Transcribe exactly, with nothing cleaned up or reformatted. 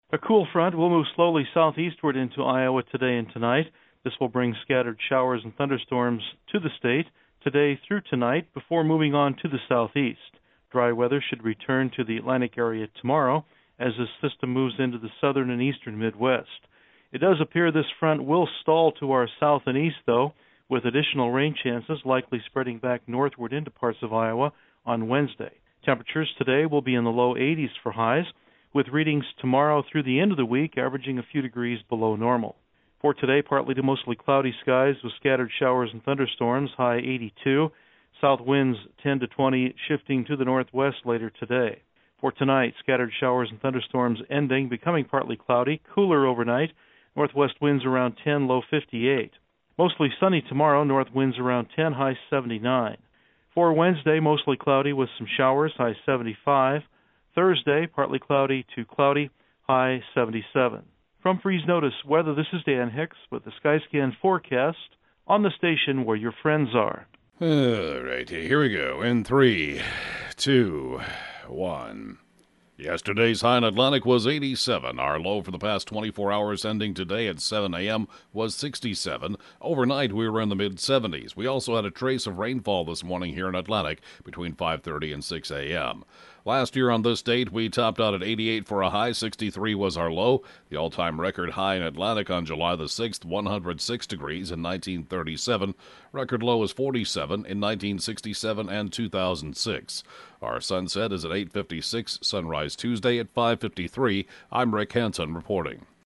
A cool front will move slowly southeastward into Iowa today and tonight. This will bring scattered showers and thunderstorms to the state today through tonight before moving on to the southeast. Dry weather should return to the Atlantic area tomorrow as this system moves into the southern and eastern Midwest. It does appear this front will stall to our south and east, though, with additional rain chances likely spreading back northward into parts of Iowa on Wednesday. Temperatures today will be in the low eighties for highs, with readings tomorrow through the end of the week averaging a few degrees below normal. For today, partly to mostly cloudy skies with scattered showers and thunderstorms, high eighty-two. South winds ten to twenty, shifting to the northwest later today. For tonight, scattered showers and thunderstorms ending, becoming partly cloudy, cooler overnight. Northwest winds around ten, low fifty-eight. Mostly sunny tomorrow, north winds around ten, high seventy-nine. For Wednesday, mostly cloudy with some showers, high seventy-five. Thursday, partly cloudy to cloudy, high seventy-seven. From Freeze Notice Weather, this is Dan Hicks with the Skyscan forecast on the station where your friends are. All right, here we go. In three, two, one. Yesterday's high in Atlantic was eighty-seven. Our low for the past twenty-four hours ending today at seven a.m. was sixty-seven. Overnight, we were in the mid-seventies. We also had a trace of rainfall this morning here in Atlantic between five thirty and six a.m. Last year on this date, we topped out at eighty-eight for a high. sixty-three was our low. The all-time record high in Atlantic on July the sixth, one hundred six degrees in nineteen thirty-seven. Record low is forty-seven in nineteen sixty-seven and two thousand six. Our sunset is at eight fifty-six, sunrise Tuesday at five fifty-three. I'm Rick Hansen reporting.